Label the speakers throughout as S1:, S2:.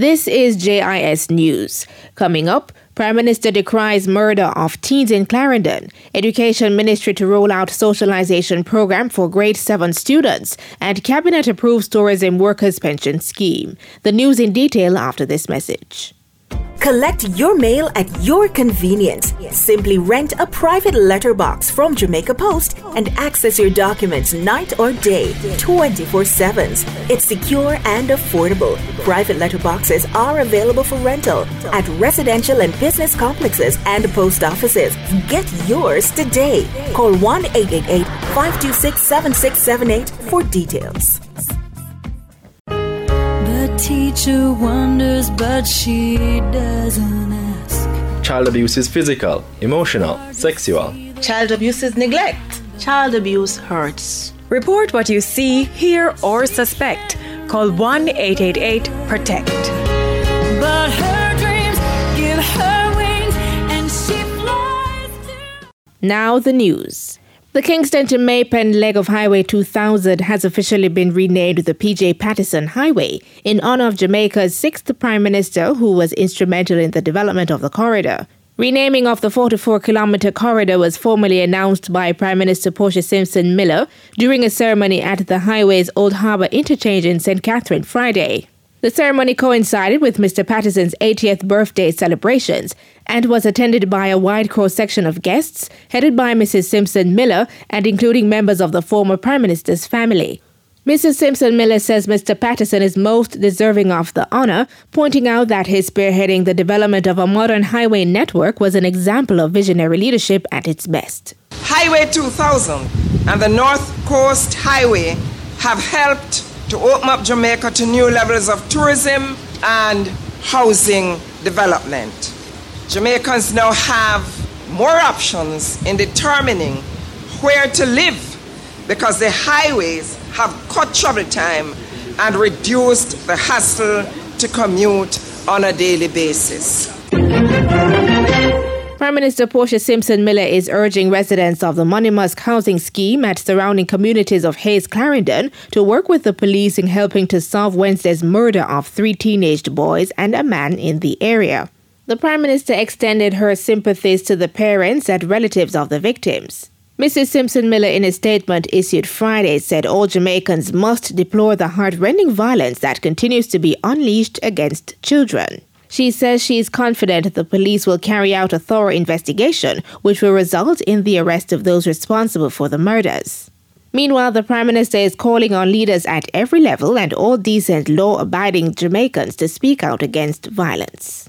S1: This is JIS News. Coming up, Prime Minister decries murder of teens in Clarendon. Education Ministry to roll out socialization program for grade 7 students. And Cabinet approves tourism workers' pension scheme. The news in detail after this message.
S2: Collect your mail at your convenience. Simply rent a private letterbox from Jamaica Post and access your documents night or day, 24/7. It's secure and affordable. Private letterboxes are available for rental at residential and business complexes and post offices. Get yours today. Call 1-888-526-7678 for details.
S3: Teacher wonders, but she doesn't ask.
S4: Child abuse is physical, emotional, sexual.
S5: Child abuse is neglect. Child abuse hurts.
S6: Report what you see, hear, or suspect. Call 1-888-PROTECT.
S3: But her dreams give her wings, and she flies to...
S1: Now the news. The Kingston to Maypen leg of Highway 2000 has officially been renamed the PJ Patterson Highway in honor of Jamaica's 6th Prime Minister, who was instrumental in the development of the corridor. Renaming of the 44-kilometre corridor was formally announced by Prime Minister Portia Simpson Miller during a ceremony at the highway's Old Harbour interchange in St. Catherine Friday. The ceremony coincided with Mr. Patterson's 80th birthday celebrations and was attended by a wide cross-section of guests headed by Mrs. Simpson Miller and including members of the former Prime Minister's family. Mrs. Simpson Miller says Mr. Patterson is most deserving of the honour, pointing out that his spearheading the development of a modern highway network was an example of visionary leadership at its best.
S7: Highway 2000 and the North Coast Highway have helped to open up Jamaica to new levels of tourism and housing development. Jamaicans now have more options in determining where to live because the highways have cut travel time and reduced the hassle to commute on a daily basis.
S1: Prime Minister Portia Simpson Miller is urging residents of the Money Musk housing scheme at surrounding communities of Hayes Clarendon to work with the police in helping to solve Wednesday's murder of 3 teenaged boys and a man in the area. The Prime Minister extended her sympathies to the parents and relatives of the victims. Mrs. Simpson Miller, in a statement issued Friday, said all Jamaicans must deplore the heart-rending violence that continues to be unleashed against children. She says she is confident the police will carry out a thorough investigation, which will result in the arrest of those responsible for the murders. Meanwhile, the Prime Minister is calling on leaders at every level and all decent, law-abiding Jamaicans to speak out against violence.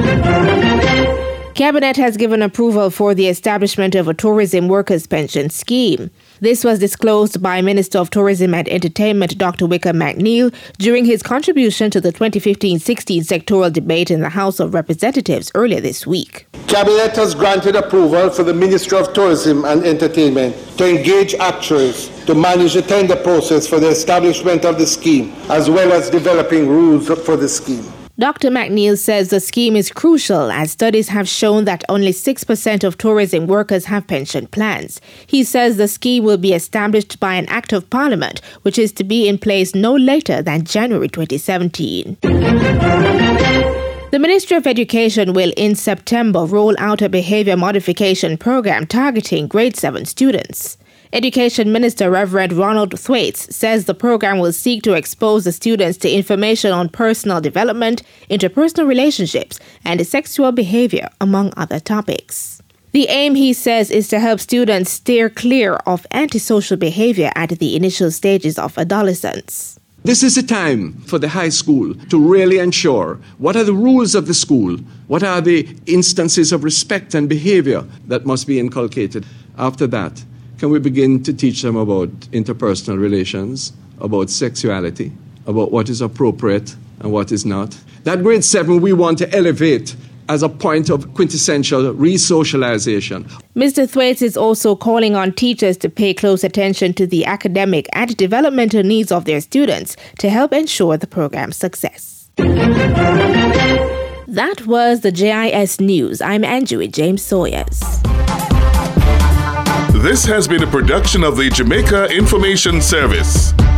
S1: Cabinet has given approval for the establishment of a tourism workers' pension scheme. This was disclosed by Minister of Tourism and Entertainment Dr. Wickham McNeill during his contribution to the 2015-16 sectoral debate in the House of Representatives earlier this week.
S8: Cabinet has granted approval for the Ministry of Tourism and Entertainment to engage actuaries to manage the tender process for the establishment of the scheme, as well as developing rules for the scheme.
S1: Dr. McNeill says the scheme is crucial as studies have shown that only 6% of tourism workers have pension plans. He says the scheme will be established by an Act of Parliament, which is to be in place no later than January 2017. The Ministry of Education will in September roll out a behaviour modification program targeting grade 7 students. Education Minister Reverend Ronald Thwaites says the program will seek to expose the students to information on personal development, interpersonal relationships, and sexual behavior, among other topics. The aim, he says, is to help students steer clear of antisocial behavior at the initial stages of adolescence.
S9: This is the time for the high school to really ensure what are the rules of the school, what are the instances of respect and behavior that must be inculcated. After that, can we begin to teach them about interpersonal relations, about sexuality, about what is appropriate and what is not? That grade 7 we want to elevate as a point of quintessential re-socialization.
S1: Mr. Thwaites is also calling on teachers to pay close attention to the academic and developmental needs of their students to help ensure the program's success. That was the JIS News. I'm Andrew James Sawyers.
S10: This has been a production of the Jamaica Information Service.